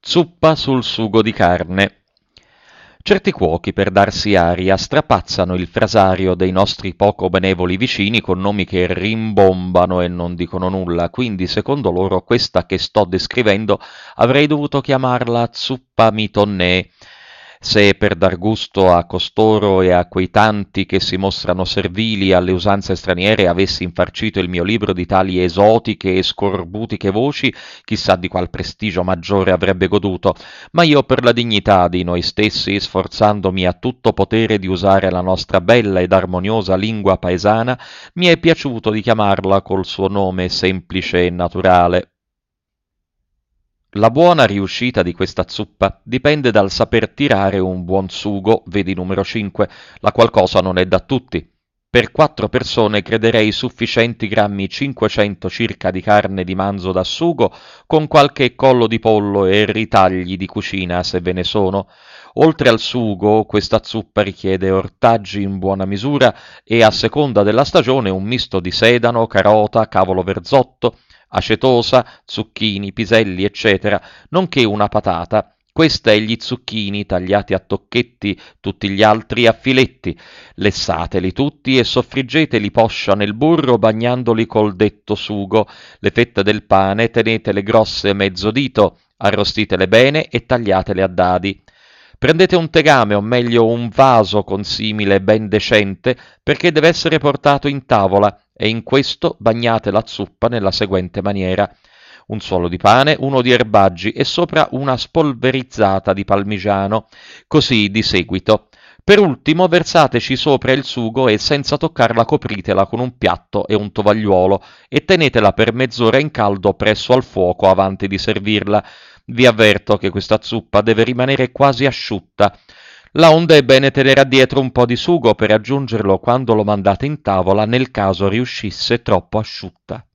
Zuppa sul sugo di carne. Certi cuochi, per darsi aria, strapazzano il frasario dei nostri poco benevoli vicini con nomi che rimbombano e non dicono nulla, quindi secondo loro questa che sto descrivendo avrei dovuto chiamarla zuppa mitonnè, se per dar gusto a costoro e a quei tanti che si mostrano servili alle usanze straniere avessi infarcito il mio libro di tali esotiche e scorbutiche voci, chissà di qual prestigio maggiore avrebbe goduto, ma io per la dignità di noi stessi, sforzandomi a tutto potere di usare la nostra bella ed armoniosa lingua paesana, mi è piaciuto di chiamarla col suo nome semplice e naturale. La buona riuscita di questa zuppa dipende dal saper tirare un buon sugo, vedi numero 5, la qual cosa non è da tutti. Per 4 persone crederei sufficienti grammi 500 circa di carne di manzo da sugo, con qualche collo di pollo e ritagli di cucina se ve ne sono. Oltre al sugo, questa zuppa richiede ortaggi in buona misura e a seconda della stagione un misto di sedano, carota, cavolo verzotto, acetosa, zucchini, piselli, eccetera, nonché una patata. Questa e gli zucchini tagliati a tocchetti, tutti gli altri a filetti. Lessateli tutti e soffriggeteli poscia nel burro bagnandoli col detto sugo. Le fette del pane tenetele grosse mezzo dito, arrostitele bene e tagliatele a dadi. Prendete un tegame, o meglio un vaso consimile ben decente, perché deve essere portato in tavola, e in questo bagnate la zuppa nella seguente maniera: un suolo di pane, uno di erbaggi e sopra una spolverizzata di parmigiano, così di seguito. Per ultimo versateci sopra il sugo e senza toccarla copritela con un piatto e un tovagliuolo e tenetela per mezz'ora in caldo presso al fuoco avanti di servirla. Vi avverto che questa zuppa deve rimanere quasi asciutta. La onda è bene tenere addietro un po' di sugo per aggiungerlo quando lo mandate in tavola nel caso riuscisse troppo asciutta.